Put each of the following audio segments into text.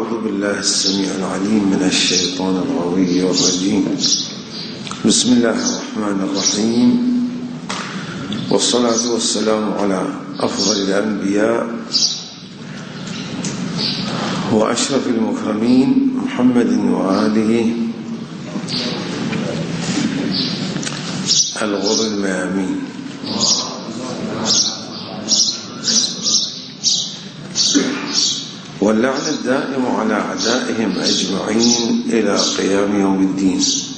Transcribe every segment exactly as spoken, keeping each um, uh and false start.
أعوذ بالله السميع العليم من الشيطان الغوي الرجيم. بسم الله الرحمن الرحيم، والصلاة والسلام على أفضل الأنبياء وأشرف المكرمين محمد وآله الغر الميامين. واللعن الدائم على أعدائهم أجمعين إلى قيام يوم الدين.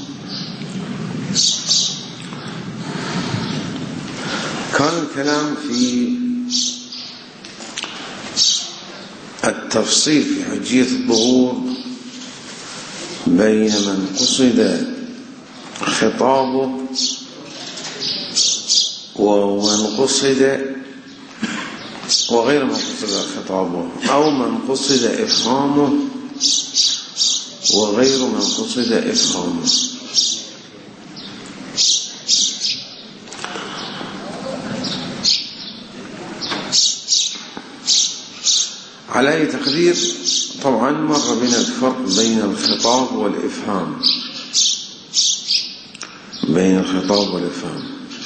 كان الكلام في التفصيل في حجية الظهور بين من قصد خطابه ومن قصد وغير من قصد خطابه، أو من قصد إفهامه وغير من قصد إفهامه. على أي تقدير طبعا مر بنا الفرق بين الخطاب والإفهام بين الخطاب والإفهام.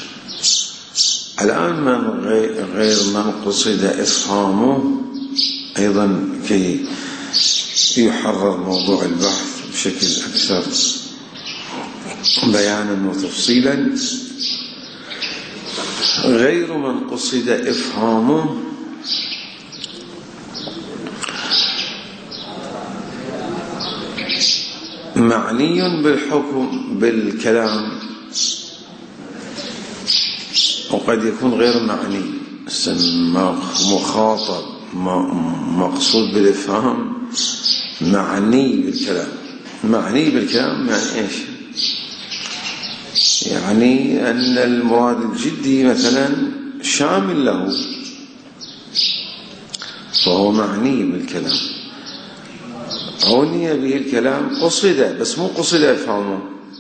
الآن من غير من قصد إفهامه أيضا كي يحرر موضوع البحث بشكل أكثر بيانا وتفصيلا. غير من قصد إفهامه معني بالحكم بالكلام، وقد يكون غير معني مخاطب مقصود بالإفهام معني بالكلام. معني بالكلام يعني إيش؟ يعني أن المراد الجدي مثلا شامل له فهو معني بالكلام، عني به الكلام قصد بس مو قصد إفهامه.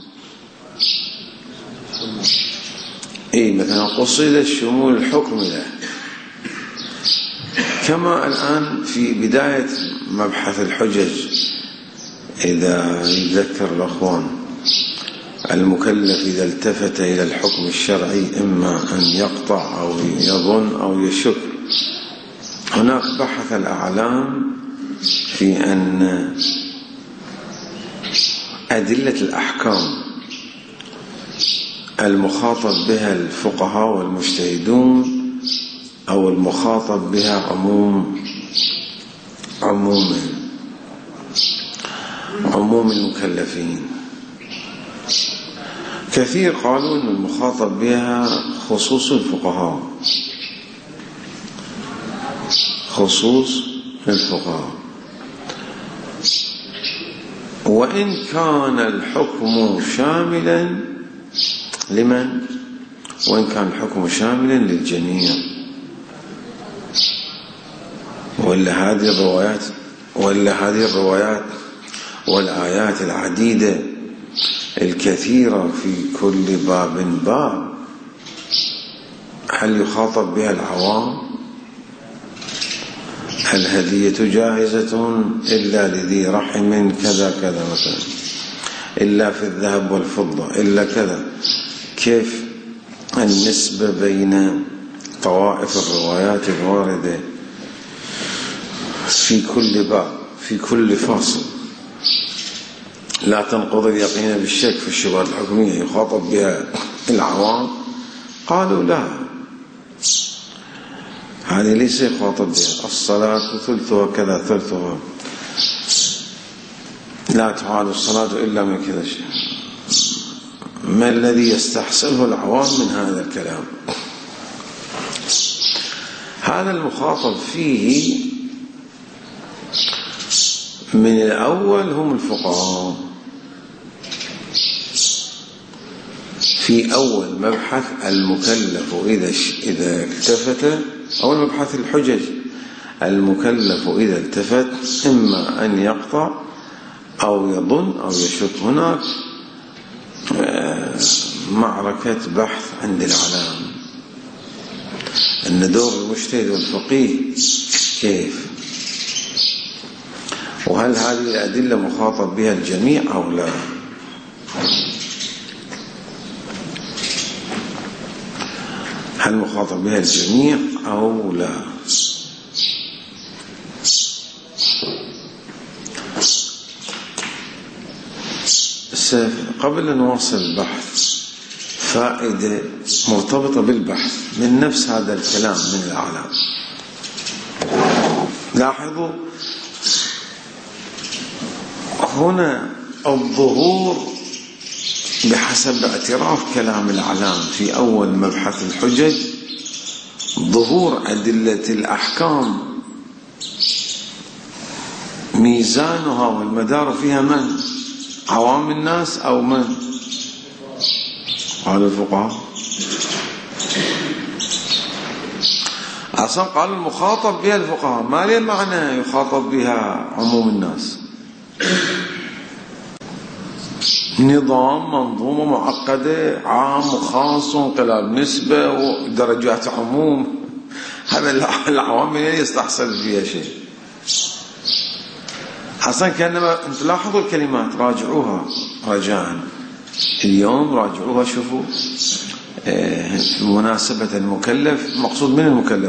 إيه مثلا قصد شمول الحكم له، كما الآن في بداية مبحث الحجج إذا يذكر الأخوان المكلف إذا التفت إلى الحكم الشرعي إما أن يقطع أو يظن أو يشك. هناك بحث الأعلام في أن أدلة الأحكام المخاطب بها الفقهاء والمجتهدون أو المخاطب بها عموم عموم عموم المكلفين، كثير قالوا أن المخاطب بها خصوص الفقهاء خصوص الفقهاء وإن كان الحكم شاملا لمن؟ وإن كان الحكم شاملا للجميع. ولا هذه الروايات ولا هذه الروايات والآيات العديدة الكثيرة في كل باب باب هل يخاطب بها العوام؟ الهدية جائزة إلا لذي رحم كذا كذا مثلا، إلا في الذهب والفضة إلا كذا. كيف النسبة بين طوائف الروايات الواردة في كل باب في كل فاصل لا تنقض اليقين بالشك في الشبهات الحكمية يخاطب بها العوام؟ قالوا لا، هذه ليس يخاطب بها. الصلاة ثلثها كذا ثلثها، لا تعاد الصلاة إلا من كذا شيء. ما الذي يستحسنه العوام من هذا الكلام؟ هذا المخاطب فيه من الأول هم الفقهاء في أول مبحث المكلف إذا إذا التفت، أول مبحث الحجج المكلف إذا التفت إما أن يقطع أو يظن أو يشك. هناك معركة بحث عند العلام أن دور المجتهد والفقيه كيف، وهل هذه الأدلة مخاطب بها الجميع أو لا؟ هل مخاطب بها الجميع أو لا؟ قبل أن نواصل البحث فائدة مرتبطة بالبحث من نفس هذا الكلام من الأعلام. لاحظوا هنا الظهور بحسب اعتراف كلام الأعلام في أول مبحث الحجج، ظهور أدلة الأحكام ميزانها والمدار فيها من؟ عوام الناس أو من؟ قالوا الفقهاء. أصلا قالوا المخاطب بها الفقهاء، ما ليه معنى يخاطب بها عموم الناس؟ نظام منظومة معقدة، عام وخاص وانقلاب نسبة ودرجات عموم، هذا العوامل يستحصل فيها شيء. أصلا كأنما أنت لاحظوا الكلمات، راجعوها رجاء اليوم، راجعوها شوفوا مناسبة المكلف، مقصود من المكلف